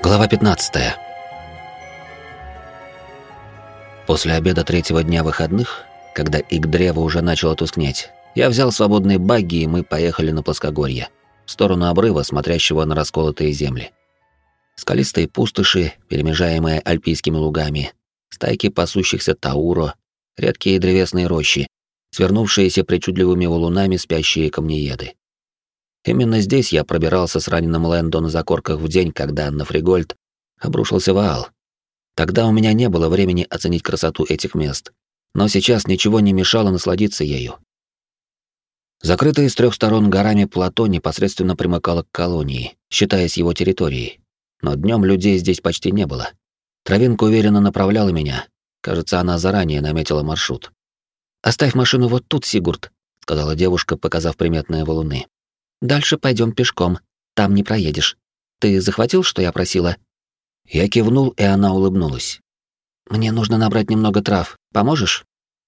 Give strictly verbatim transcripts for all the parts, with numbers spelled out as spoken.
Глава пятнадцатая. После обеда третьего дня выходных, когда ик древа уже начало тускнеть, я взял свободные багги, и мы поехали на плоскогорье, в сторону обрыва, смотрящего на расколотые земли. Скалистые пустоши, перемежаемые альпийскими лугами, стайки пасущихся тауро, редкие древесные рощи, свернувшиеся причудливыми валунами спящие камнееды. Именно здесь я пробирался с раненым Лэндо на закорках в день, когда на Фригольд обрушился Ваал. Тогда у меня не было времени оценить красоту этих мест, но сейчас ничего не мешало насладиться ею. Закрытое с трех сторон горами плато непосредственно примыкало к колонии, считаясь его территорией. Но днем людей здесь почти не было. Травинка уверенно направляла меня. Кажется, она заранее наметила маршрут. «Оставь машину вот тут, Сигурд», — сказала девушка, показав приметные валуны. «Дальше пойдем пешком, там не проедешь. Ты захватил, что я просила?» Я кивнул, и она улыбнулась. «Мне нужно набрать немного трав. Поможешь?»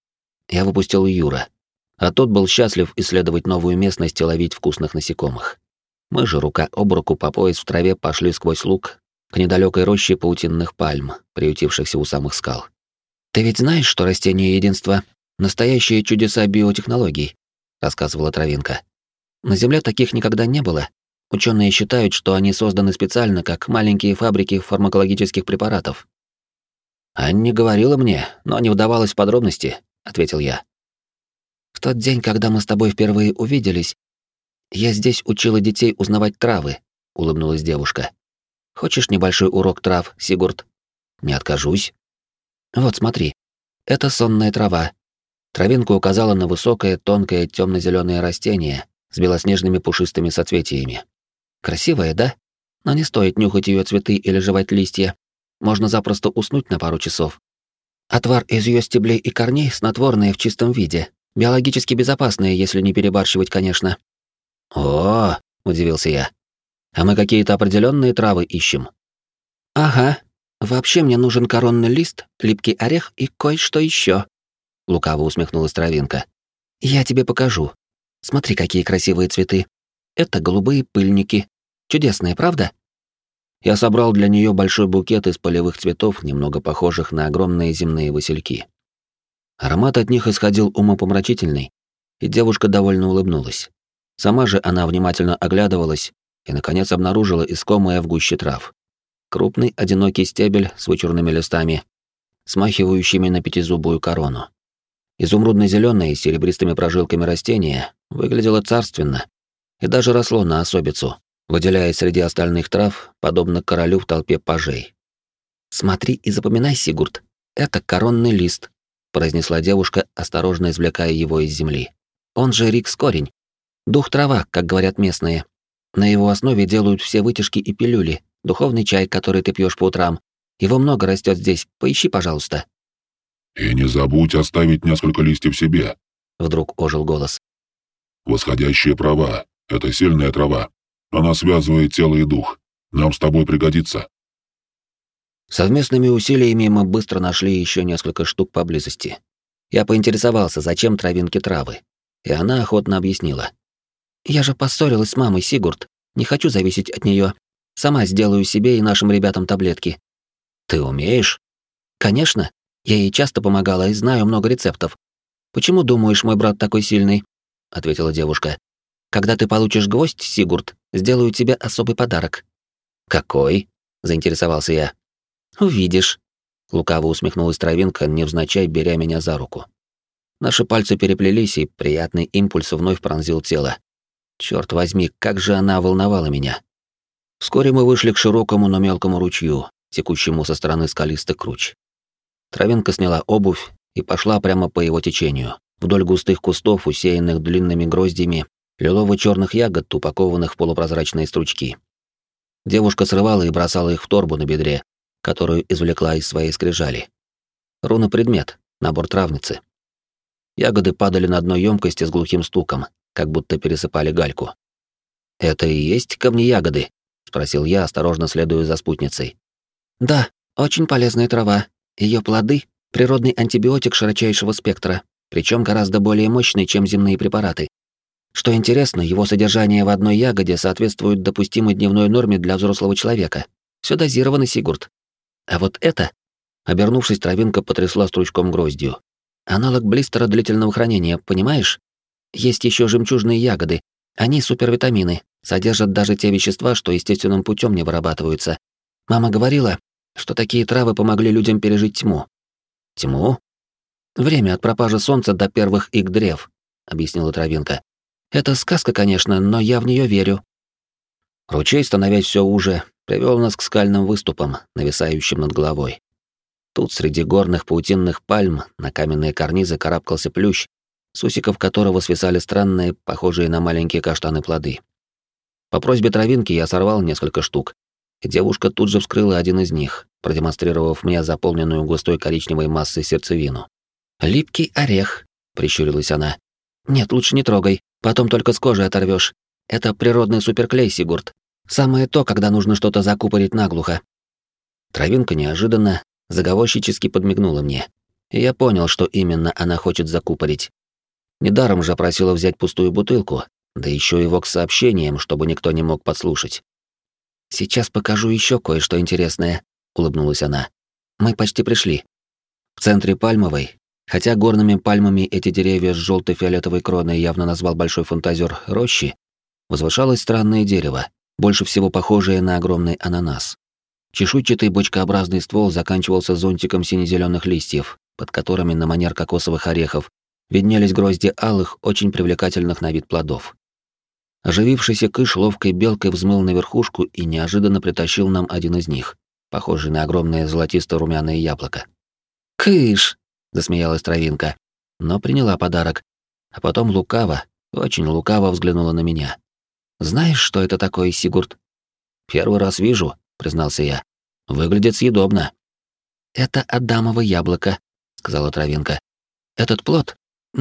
Я выпустил Юра, а тот был счастлив исследовать новую местность и ловить вкусных насекомых. Мы же рука об руку по пояс в траве пошли сквозь луг к недалекой роще паутинных пальм, приютившихся у самых скал. «Ты ведь знаешь, что растения единства — настоящие чудеса биотехнологий», — рассказывала Травинка. «На Земле таких никогда не было. Ученые считают, что они созданы специально как маленькие фабрики фармакологических препаратов». «Анни говорила мне, но не вдавалась в подробности», — ответил я. «В тот день, когда мы с тобой впервые увиделись, я здесь учила детей узнавать травы», — улыбнулась девушка. «Хочешь небольшой урок трав, Сигурд?» «Не откажусь». «Вот смотри, это сонная трава». Травинка указала на высокое, тонкое, темно-зеленое растение с белоснежными пушистыми соцветиями. Красивая, да? Но не стоит нюхать ее цветы или жевать листья. Можно запросто уснуть на пару часов. Отвар из ее стеблей и корней снотворные в чистом виде, биологически безопасные, если не перебарщивать, конечно. О, удивился я. А мы какие-то определенные травы ищем. Ага. Вообще мне нужен коронный лист, липкий орех и кое-что еще. Лукаво усмехнулась Травинка. Я тебе покажу. Смотри, какие красивые цветы. Это голубые пыльники. Чудесные, правда? Я собрал для нее большой букет из полевых цветов, немного похожих на огромные земные васильки. Аромат от них исходил умопомрачительный, и девушка довольно улыбнулась. Сама же она внимательно оглядывалась и, наконец, обнаружила искомое в гуще трав. Крупный одинокий стебель с вычурными листами, смахивающими на пятизубую корону. Изумрудно-зеленое с серебристыми прожилками растение выглядело царственно и даже росло на особицу, выделяясь среди остальных трав, подобно королю в толпе пажей. «Смотри и запоминай, Сигурд, это коронный лист», — произнесла девушка, осторожно извлекая его из земли. «Он же рикс-корень. Дух трава, как говорят местные. На его основе делают все вытяжки и пилюли, духовный чай, который ты пьешь по утрам. Его много растет здесь, поищи, пожалуйста». «И не забудь оставить несколько листьев себе», — вдруг ожил голос. «Восходящие трава — это сильная трава. Она связывает тело и дух. Нам с тобой пригодится». Совместными усилиями мы быстро нашли еще несколько штук поблизости. Я поинтересовался, зачем Травинке травы, и она охотно объяснила. «Я же поссорилась с мамой, Сигурд. Не хочу зависеть от нее. Сама сделаю себе и нашим ребятам таблетки». «Ты умеешь?» «Конечно. Я ей часто помогала и знаю много рецептов. Почему думаешь, мой брат такой сильный?» — ответила девушка. «Когда ты получишь гвоздь, Сигурд, сделаю тебе особый подарок». «Какой?» — заинтересовался я. «Увидишь», — лукаво усмехнулась Травинка, невзначай беря меня за руку. Наши пальцы переплелись, и приятный импульс вновь пронзил тело. Черт возьми, как же она волновала меня. Вскоре мы вышли к широкому, но мелкому ручью, текущему со стороны скалистых круч. Травинка сняла обувь и пошла прямо по его течению, вдоль густых кустов, усеянных длинными гроздьями лилово-черных ягод, упакованных в полупрозрачные стручки. Девушка срывала и бросала их в торбу на бедре, которую извлекла из своей скрижали. Руна-предмет, набор травницы. Ягоды падали на дно емкости с глухим стуком, как будто пересыпали гальку. «Это и есть камни-ягоды?» — спросил я, осторожно следуя за спутницей. «Да, очень полезная трава. Ее плоды — природный антибиотик широчайшего спектра, причем гораздо более мощный, чем земные препараты. Что интересно, его содержание в одной ягоде соответствует допустимой дневной норме для взрослого человека. Все дозировано, Сигурд. А вот это... Обернувшись, травинка потрясла стручком гроздью. Аналог блистера длительного хранения, понимаешь? Есть еще жемчужные ягоды. Они супервитамины, содержат даже те вещества, что естественным путем не вырабатываются. Мама говорила, что такие травы помогли людям пережить тьму. Тьму? Время от пропажи солнца до первых игдрев, объяснила травинка. Это сказка, конечно, но я в нее верю. Ручей, становясь все уже, привел нас к скальным выступам, нависающим над головой. Тут среди горных паутинных пальм на каменные карнизы карабкался плющ, с усиков которого свисали странные, похожие на маленькие каштаны плоды. По просьбе травинки я сорвал несколько штук, и девушка тут же вскрыла один из них, продемонстрировав мне заполненную густой коричневой массой сердцевину. «Липкий орех», — прищурилась она. «Нет, лучше не трогай, потом только с кожи оторвешь. Это природный суперклей, Сигурд. Самое то, когда нужно что-то закупорить наглухо». Травинка неожиданно, заговорщически подмигнула мне, и я понял, что именно она хочет закупорить. Недаром же просила взять пустую бутылку, да еще его к сообщениям, чтобы никто не мог подслушать. «Сейчас покажу еще кое-что интересное», — улыбнулась она. «Мы почти пришли». В центре пальмовой, хотя горными пальмами эти деревья с желто-фиолетовой кроной явно назвал большой фантазер рощи, возвышалось странное дерево, больше всего похожее на огромный ананас. Чешуйчатый бочкообразный ствол заканчивался зонтиком сине-зеленых листьев, под которыми на манер кокосовых орехов виднелись грозди алых, очень привлекательных на вид плодов. Оживившийся кыш ловкой белкой взмыл на верхушку и неожиданно притащил нам один из них, похожий на огромное золотисто-румяное яблоко. «Кыш!» — засмеялась травинка, но приняла подарок, а потом лукаво, очень лукаво взглянула на меня. «Знаешь, что это такое, Сигурд?» «Первый раз вижу», — признался я. «Выглядит съедобно». «Это адамово яблоко», — сказала травинка. «Этот плод,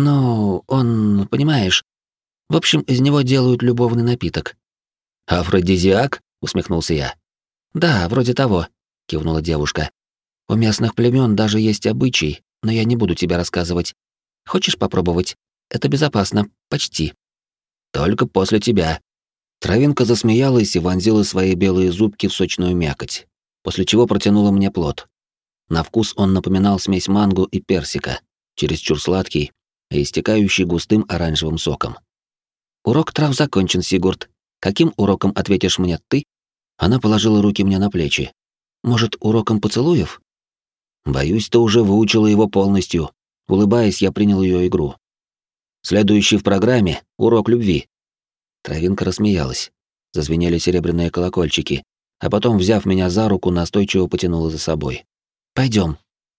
ну, он, понимаешь, в общем, из него делают любовный напиток». «Афродизиак?» — усмехнулся я. «Да, вроде того», — кивнула девушка. «У местных племен даже есть обычай, но я не буду тебе рассказывать. Хочешь попробовать? Это безопасно, почти». «Только после тебя». Травинка засмеялась и вонзила свои белые зубки в сочную мякоть, после чего протянула мне плод. На вкус он напоминал смесь манго и персика, чересчур сладкий и истекающий густым оранжевым соком. «Урок трав закончен, Сигурд. Каким уроком ответишь мне ты?» Она положила руки мне на плечи. «Может, уроком поцелуев?» «Боюсь, ты уже выучила его полностью». Улыбаясь, я принял ее игру. «Следующий в программе — урок любви». Травинка рассмеялась. Зазвенели серебряные колокольчики, а потом, взяв меня за руку, настойчиво потянула за собой. «Пойдем».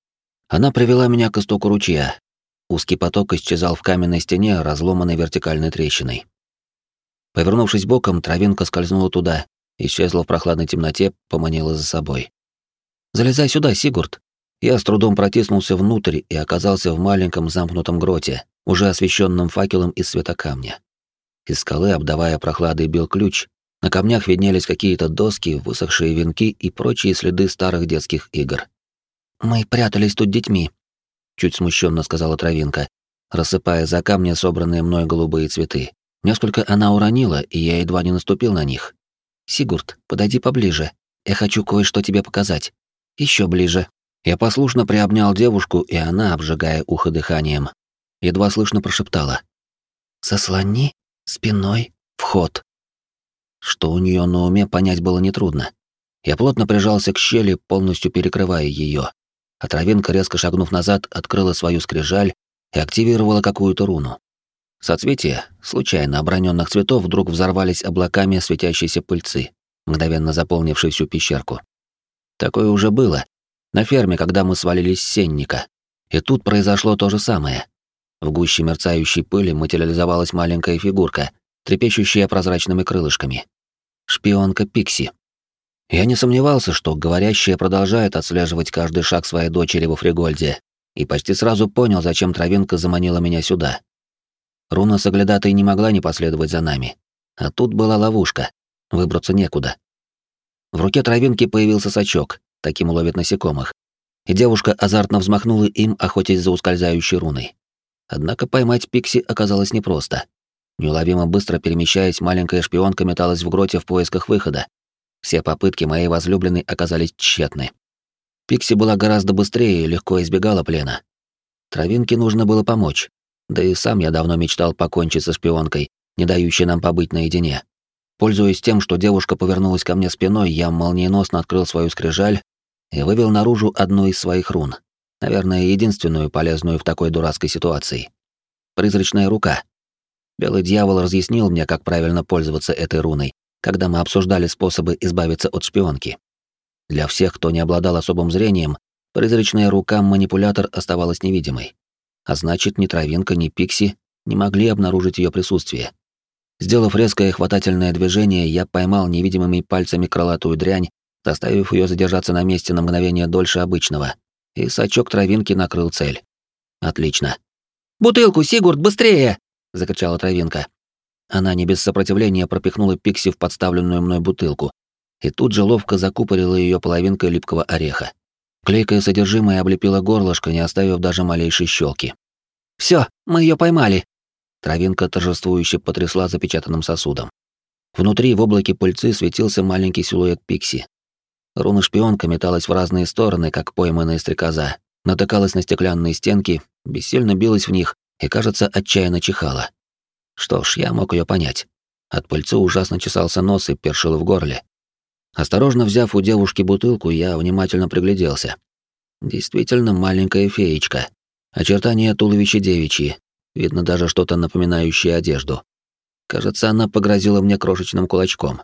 Она привела меня к истоку ручья. Узкий поток исчезал в каменной стене, разломанной вертикальной трещиной. Повернувшись боком, травинка скользнула туда, исчезла в прохладной темноте, поманила за собой. «Залезай сюда, Сигурд». Я с трудом протиснулся внутрь и оказался в маленьком замкнутом гроте, уже освещенном факелом из светокамня. Из скалы, обдавая прохладой, бил ключ, на камнях виднелись какие-то доски, высохшие венки и прочие следы старых детских игр. «Мы прятались тут детьми», — чуть смущенно сказала травинка, рассыпая за камни собранные мной голубые цветы. Несколько она уронила, и я едва не наступил на них. «Сигурд, подойди поближе. Я хочу кое-что тебе показать. Еще ближе». Я послушно приобнял девушку, и она, обжигая ухо дыханием, едва слышно прошептала: «Заслони спиной вход». Что у нее на уме, понять было нетрудно. Я плотно прижался к щели, полностью перекрывая ее, а травинка, резко шагнув назад, открыла свою скрижаль и активировала какую-то руну. Соцветия, случайно оброненных цветов, вдруг взорвались облаками светящейся пыльцы, мгновенно заполнившей всю пещерку. Такое уже было на ферме, когда мы свалились с сенника. И тут произошло то же самое. В гуще мерцающей пыли материализовалась маленькая фигурка, трепещущая прозрачными крылышками. Шпионка Пикси. Я не сомневался, что говорящая продолжает отслеживать каждый шаг своей дочери во Фригольде, и почти сразу понял, зачем травинка заманила меня сюда. Руна соглядатой не могла не последовать за нами. А тут была ловушка. Выбраться некуда. В руке травинки появился сачок, таким ловит насекомых, и девушка азартно взмахнула им, охотясь за ускользающей руной. Однако поймать Пикси оказалось непросто. Неуловимо быстро перемещаясь, маленькая шпионка металась в гроте в поисках выхода. Все попытки моей возлюбленной оказались тщетны. Пикси была гораздо быстрее и легко избегала плена. Травинке нужно было помочь. Да и сам я давно мечтал покончить со шпионкой, не дающей нам побыть наедине. Пользуясь тем, что девушка повернулась ко мне спиной, я молниеносно открыл свою скрижаль и вывел наружу одну из своих рун. Наверное, единственную полезную в такой дурацкой ситуации. Призрачная рука. Белый дьявол разъяснил мне, как правильно пользоваться этой руной, когда мы обсуждали способы избавиться от шпионки. Для всех, кто не обладал особым зрением, призрачная рука-манипулятор оставалась невидимой. А значит, ни Травинка, ни Пикси не могли обнаружить ее присутствие. Сделав резкое хватательное движение, я поймал невидимыми пальцами крылатую дрянь, заставив ее задержаться на месте на мгновение дольше обычного, и сачок Травинки накрыл цель. Отлично. «Бутылку, Сигурд, быстрее!» — закричала Травинка. Она не без сопротивления пропихнула Пикси в подставленную мной бутылку и тут же ловко закупорила ее половинкой липкого ореха. Клейкое содержимое облепило горлышко, не оставив даже малейшей щелки. «Все, мы ее поймали!» Травинка торжествующе потрясла запечатанным сосудом. Внутри в облаке пыльцы светился маленький силуэт Пикси. Руна-шпионка металась в разные стороны, как пойманная стрекоза, натыкалась на стеклянные стенки, бессильно билась в них и, кажется, отчаянно чихала. Что ж, я мог ее понять. От пыльцы ужасно чесался нос и першило в горле. Осторожно взяв у девушки бутылку, я внимательно пригляделся. Действительно маленькая феечка. Очертания туловища девичьи. Видно даже что-то напоминающее одежду. Кажется, она погрозила мне крошечным кулачком.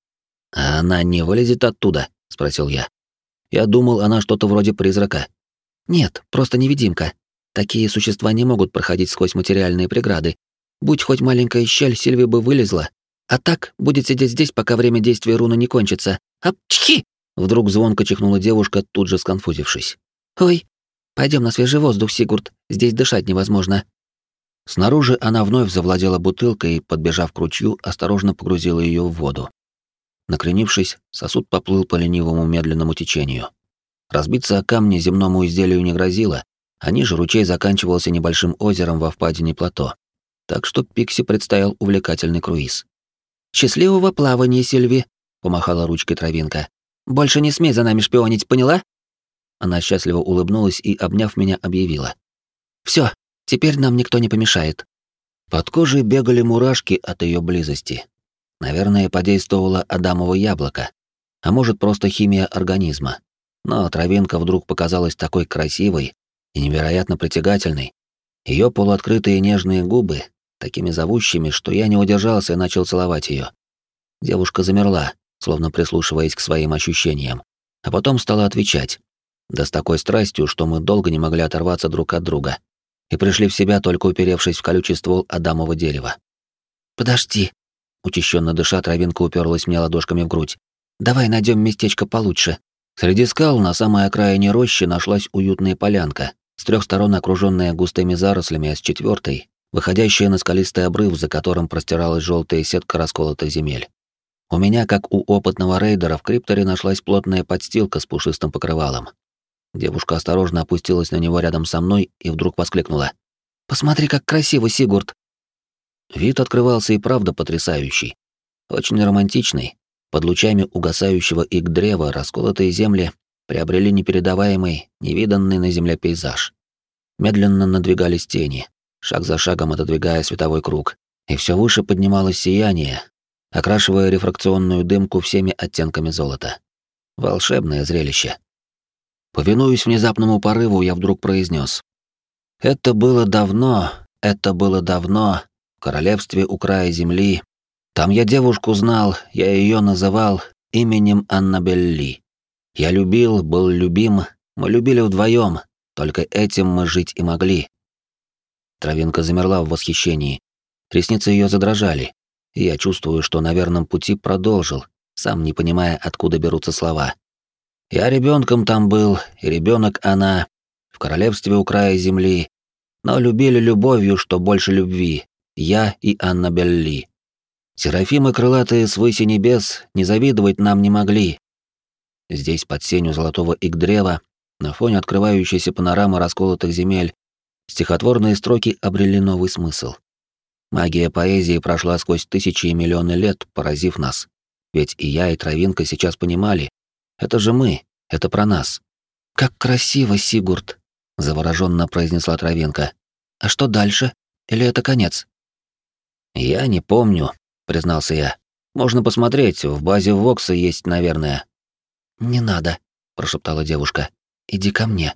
«А она не вылезет оттуда?» — спросил я. Я думал, она что-то вроде призрака. «Нет, просто невидимка. Такие существа не могут проходить сквозь материальные преграды. Будь хоть маленькая щель, Сильви бы вылезла. А так, будет сидеть здесь, пока время действия руны не кончится. Апчхи!» Вдруг звонко чихнула девушка, тут же сконфузившись. «Ой, пойдем на свежий воздух, Сигурд, здесь дышать невозможно». Снаружи она вновь завладела бутылкой и, подбежав к ручью, осторожно погрузила ее в воду. Накренившись, сосуд поплыл по ленивому медленному течению. Разбиться о камни земному изделию не грозило, а ниже ручей заканчивался небольшим озером во впадине плато. Так что Пикси предстоял увлекательный круиз. «Счастливого плавания, Сильви!» — помахала ручкой Травинка. «Больше не смей за нами шпионить, поняла?» Она счастливо улыбнулась и, обняв меня, объявила. «Всё, теперь нам никто не помешает». Под кожей бегали мурашки от ее близости. Наверное, подействовало адамово яблоко, а может, просто химия организма. Но Травинка вдруг показалась такой красивой и невероятно притягательной. Ее полуоткрытые нежные губы такими зовущими, что я не удержался и начал целовать ее. Девушка замерла, словно прислушиваясь к своим ощущениям, а потом стала отвечать. Да с такой страстью, что мы долго не могли оторваться друг от друга и пришли в себя, только уперевшись в колючий ствол адамового дерева. «Подожди», — учащенно дыша, Травинка уперлась мне ладошками в грудь. «Давай найдем местечко получше». Среди скал на самой окраине рощи нашлась уютная полянка, с трех сторон окруженная густыми зарослями, а с четвертой выходящая на скалистый обрыв, за которым простиралась желтая сетка расколотых земель. У меня, как у опытного рейдера, в крипторе нашлась плотная подстилка с пушистым покрывалом. Девушка осторожно опустилась на него рядом со мной и вдруг воскликнула. «Посмотри, как красиво, Сигурд!» Вид открывался и правда потрясающий. Очень романтичный. Под лучами угасающего ик-древа расколотые земли приобрели непередаваемый, невиданный на земле пейзаж. Медленно надвигались тени, шаг за шагом отодвигая световой круг, и все выше поднималось сияние, окрашивая рефракционную дымку всеми оттенками золота. Волшебное зрелище. Повинуясь внезапному порыву, я вдруг произнес: «Это было давно, это было давно, в королевстве у края земли. Там я девушку знал, я ее называл именем Аннабелли. Я любил, был любим, мы любили вдвоем, только этим мы жить и могли». Травинка замерла в восхищении. Ресницы ее задрожали, и я чувствую, что на верном пути продолжил, сам не понимая, откуда берутся слова. «Я ребенком там был, и ребенок она, в королевстве у края земли, но любили любовью, что больше любви, я и Аннабелли. Серафимы крылатые свыси небес не завидовать нам не могли». Здесь, под сенью золотого ик-древа, на фоне открывающейся панорамы расколотых земель, стихотворные строки обрели новый смысл. Магия поэзии прошла сквозь тысячи и миллионы лет, поразив нас. Ведь и я, и Травинка сейчас понимали, это же мы, это про нас. «Как красиво, Сигурд!» — завороженно произнесла Травинка. «А что дальше? Или это конец?» «Я не помню», — признался я. «Можно посмотреть, в базе Вокса есть, наверное». «Не надо», — прошептала девушка. «Иди ко мне».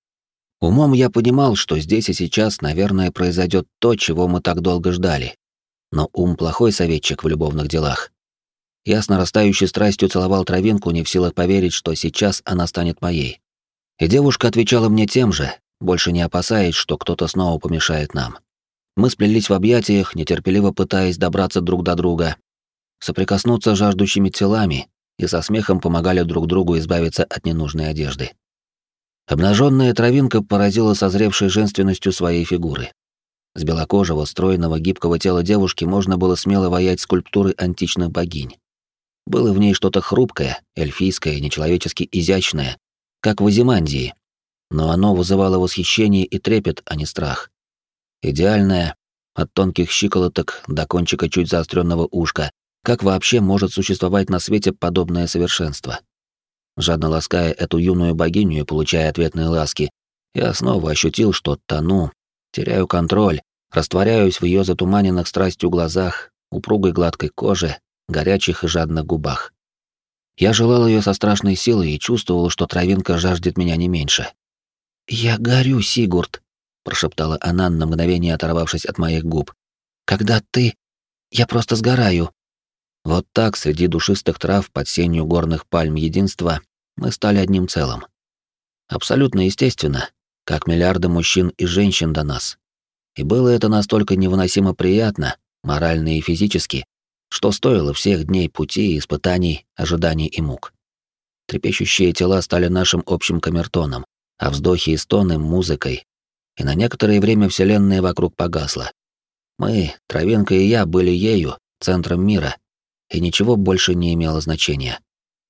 Умом я понимал, что здесь и сейчас, наверное, произойдет то, чего мы так долго ждали. Но ум плохой советчик в любовных делах. Я с нарастающей страстью целовал Травинку, не в силах поверить, что сейчас она станет моей. И девушка отвечала мне тем же, больше не опасаясь, что кто-то снова помешает нам. Мы сплелись в объятиях, нетерпеливо пытаясь добраться друг до друга, соприкоснуться жаждущими телами и со смехом помогали друг другу избавиться от ненужной одежды. Обнаженная Травинка поразила созревшей женственностью своей фигуры. С белокожего, стройного, гибкого тела девушки можно было смело воять скульптуры античных богинь. Было в ней что-то хрупкое, эльфийское, нечеловечески изящное, как в Азимандии, но оно вызывало восхищение и трепет, а не страх. Идеальное, от тонких щиколоток до кончика чуть заостренного ушка, как вообще может существовать на свете подобное совершенство? Жадно лаская эту юную богиню и получая ответные ласки, я снова ощутил, что тону, теряю контроль, растворяюсь в ее затуманенных страстью глазах, упругой гладкой коже, горячих и жадных губах. Я желал ее со страшной силой и чувствовал, что Травинка жаждет меня не меньше. «Я горю, Сигурд», — прошептала она, на мгновение оторвавшись от моих губ. «Когда ты... Я просто сгораю». Вот так, среди душистых трав под сенью горных пальм единства, мы стали одним целым. Абсолютно естественно, как миллиарды мужчин и женщин до нас. И было это настолько невыносимо приятно, морально и физически, что стоило всех дней пути, испытаний, ожиданий и мук. Трепещущие тела стали нашим общим камертоном, а вздохи и стоны — музыкой. И на некоторое время вселенная вокруг погасла. Мы, Травинка и я, были ею, центром мира, и ничего больше не имело значения.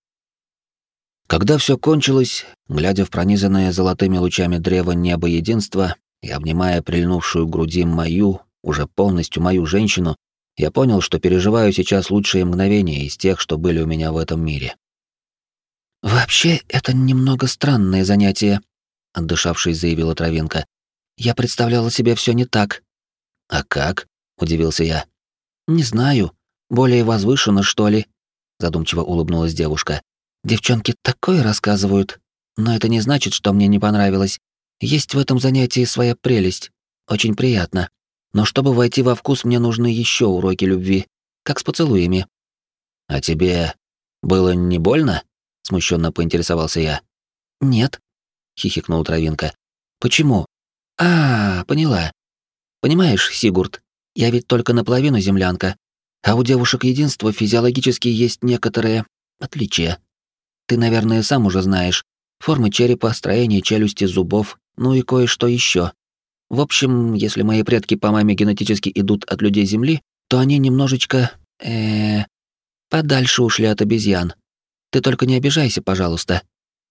Когда все кончилось, глядя в пронизанное золотыми лучами древо неба единства и обнимая прильнувшую к груди мою, уже полностью мою женщину, я понял, что переживаю сейчас лучшие мгновения из тех, что были у меня в этом мире. «Вообще, это немного странное занятие», — отдышавшись, заявила Травинка. «Я представляла себе все не так». «А как?» — удивился я. «Не знаю. Более возвышенно, что ли?» — задумчиво улыбнулась девушка. «Девчонки такое рассказывают. Но это не значит, что мне не понравилось. Есть в этом занятии своя прелесть. Очень приятно. Но чтобы войти во вкус, мне нужны еще уроки любви, как с поцелуями». «А тебе было не больно?» — смущенно поинтересовался я. «Нет», — хихикнула Травинка. «Почему? А, поняла. Понимаешь, Сигурд, я ведь только наполовину землянка, а у девушек единства физиологически есть некоторые отличия. Ты, наверное, сам уже знаешь. Формы черепа, строение челюсти, зубов, ну и кое-что еще. В общем, если мои предки по маме генетически идут от людей Земли, то они немножечко... э подальше ушли от обезьян. Ты только не обижайся, пожалуйста».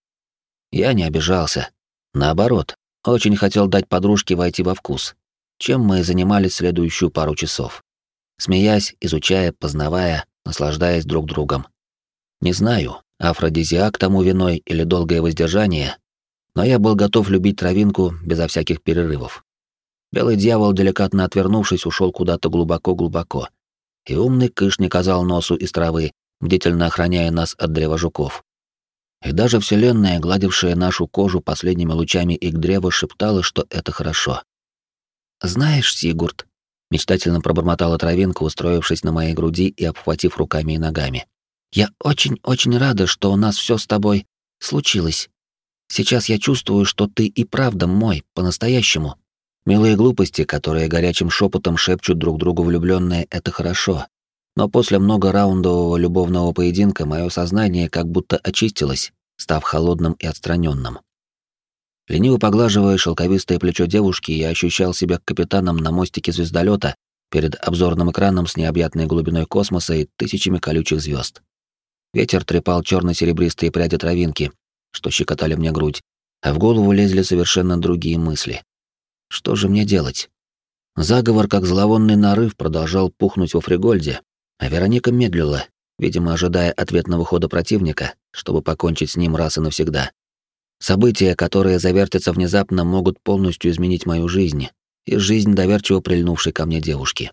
Я не обижался. Наоборот, очень хотел дать подружке войти во вкус, чем мы и занимались следующую пару часов. Смеясь, изучая, познавая, наслаждаясь друг другом. Не знаю, афродизиак тому виной или долгое воздержание, но я был готов любить Травинку безо всяких перерывов. Белый дьявол, деликатно отвернувшись, ушел куда-то глубоко-глубоко, и умный кыш не казал носу из травы, бдительно охраняя нас от древа жуков. И даже вселенная, гладившая нашу кожу последними лучами Игдрева, шептала, что это хорошо. «Знаешь, Сигурд», — мечтательно пробормотала Травинка, устроившись на моей груди и обхватив руками и ногами, «я очень-очень рада, что у нас все с тобой случилось. Сейчас я чувствую, что ты и правда мой, по-настоящему. Милые глупости, которые горячим шепотом шепчут друг другу влюбленные, это хорошо. Но после многораундового любовного поединка мое сознание как будто очистилось, став холодным и отстраненным. Лениво поглаживая шелковистое плечо девушки, я ощущал себя капитаном на мостике звездолета перед обзорным экраном с необъятной глубиной космоса и тысячами колючих звезд. Ветер трепал черно-серебристые пряди Травинки, что щекотали мне грудь, а в голову лезли совершенно другие мысли. Что же мне делать? Заговор, как зловонный нарыв, продолжал пухнуть во Фригольде, а Вероника медлила, видимо, ожидая ответного хода противника, чтобы покончить с ним раз и навсегда. События, которые завертятся внезапно, могут полностью изменить мою жизнь и жизнь доверчиво прильнувшей ко мне девушки.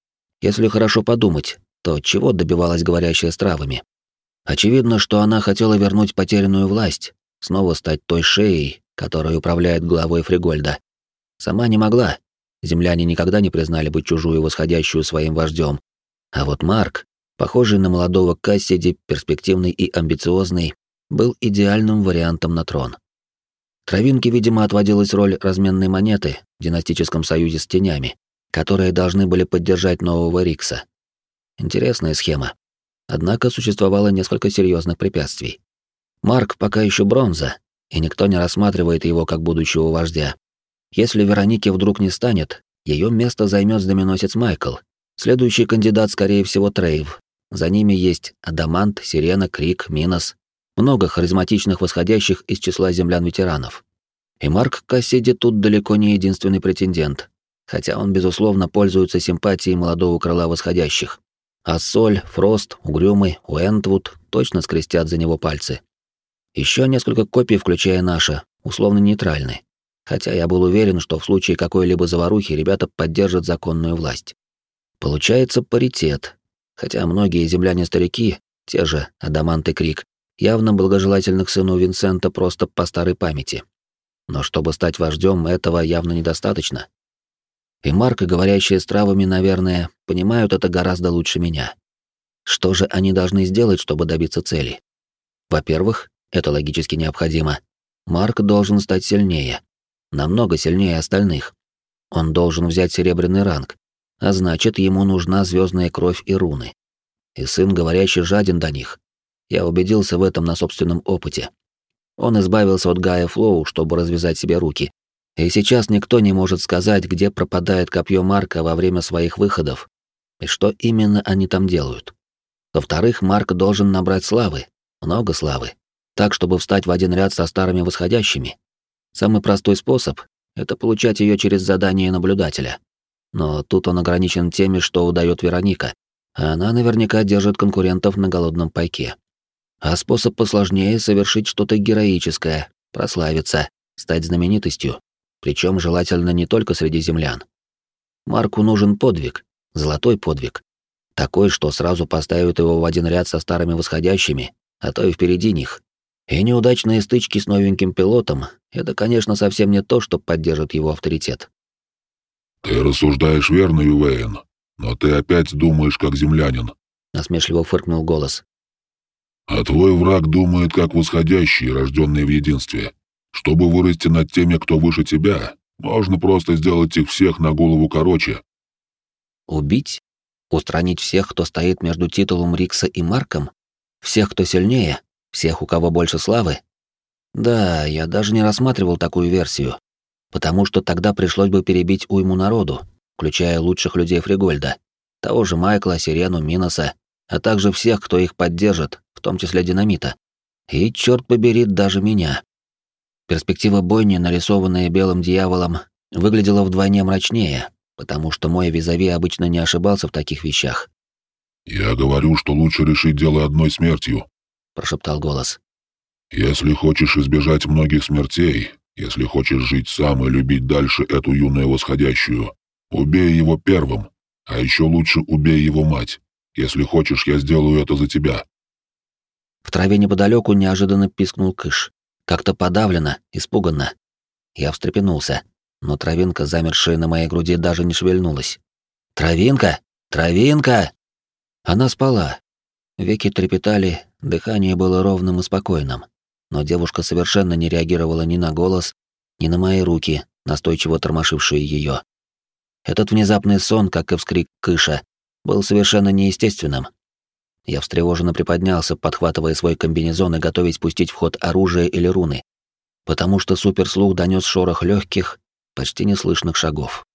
Если хорошо подумать, то чего добивалась говорящая с травами? Очевидно, что она хотела вернуть потерянную власть, снова стать той шеей, которая управляет главой Фригольда. Сама не могла. Земляне никогда не признали бы чужую восходящую своим вождем. А вот Марк, похожий на молодого Кассиди, перспективный и амбициозный, был идеальным вариантом на трон. Травинке, видимо, отводилась роль разменной монеты в династическом союзе с тенями, которые должны были поддержать нового Рикса. Интересная схема. Однако существовало несколько серьезных препятствий. Марк пока еще бронза, и никто не рассматривает его как будущего вождя. Если Вероники вдруг не станет, ее место займет знаменосец Майкл. Следующий кандидат, скорее всего, Трейв. За ними есть Адамант, Сирена, Крик, Минос. Много харизматичных восходящих из числа землян-ветеранов. И Марк Кассиди тут далеко не единственный претендент, хотя он, безусловно, пользуется симпатией молодого крыла восходящих. А Соль, Фрост, Угрюмый, Уэнтвуд точно скрестят за него пальцы. Еще несколько копий, включая наше, условно нейтральны. Хотя я был уверен, что в случае какой-либо заварухи ребята поддержат законную власть. Получается паритет, хотя многие земляне-старики, те же Адамант и Крик, явно благожелательны к сыну Винсента просто по старой памяти. Но чтобы стать вождем, этого явно недостаточно. И Марк, и говорящие с травами, наверное, понимают это гораздо лучше меня. Что же они должны сделать, чтобы добиться цели? Во-первых, это логически необходимо. Марк должен стать сильнее. Намного сильнее остальных. Он должен взять серебряный ранг, а значит, ему нужна звездная кровь и руны. И сын говорящий жаден до них. Я убедился в этом на собственном опыте. Он избавился от Гая Флоу, чтобы развязать себе руки. И сейчас никто не может сказать, где пропадает копье Марка во время своих выходов, и что именно они там делают. Во-вторых, Марк должен набрать славы, много славы, так, чтобы встать в один ряд со старыми восходящими. Самый простой способ — это получать ее через задание наблюдателя. Но тут он ограничен теми, что удает Вероника, а она наверняка держит конкурентов на голодном пайке. А способ посложнее — совершить что-то героическое, прославиться, стать знаменитостью, причем желательно не только среди землян. Марку нужен подвиг, золотой подвиг, такой, что сразу поставит его в один ряд со старыми восходящими, а то и впереди них. И неудачные стычки с новеньким пилотом — это, конечно, совсем не то, что поддержит его авторитет. «Ты рассуждаешь верно, Ювейн, но ты опять думаешь как землянин», — насмешливо фыркнул голос. «А твой враг думает как восходящий, рожденный в единстве. Чтобы вырасти над теми, кто выше тебя, можно просто сделать их всех на голову короче». Убить? Устранить всех, кто стоит между титулом Рикса и Марком? Всех, кто сильнее? Всех, у кого больше славы? Да, я даже не рассматривал такую версию, потому что тогда пришлось бы перебить уйму народу, включая лучших людей Фригольда, того же Майкла, Сирену, Миноса, а также всех, кто их поддержит, в том числе Динамита. И, черт побери, даже меня. Перспектива бойни, нарисованная белым дьяволом, выглядела вдвойне мрачнее, потому что мой визави обычно не ошибался в таких вещах. «Я говорю, что лучше решить дело одной смертью», — прошептал голос. «Если хочешь избежать многих смертей, если хочешь жить сам и любить дальше эту юную восходящую, убей его первым, а еще лучше убей его мать. Если хочешь, я сделаю это за тебя». В траве неподалеку неожиданно пискнул Кыш. Как-то подавленно, испуганно. Я встрепенулся, но травинка, замершая на моей груди, даже не шевельнулась. «Травинка! Травинка!» Она спала. Веки трепетали, дыхание было ровным и спокойным. Но девушка совершенно не реагировала ни на голос, ни на мои руки, настойчиво тормошившие ее. Этот внезапный сон, как и вскрик Кыша, был совершенно неестественным. Я встревоженно приподнялся, подхватывая свой комбинезон и готовясь пустить в ход оружие или руны, потому что суперслух донес шорох легких, почти неслышных шагов.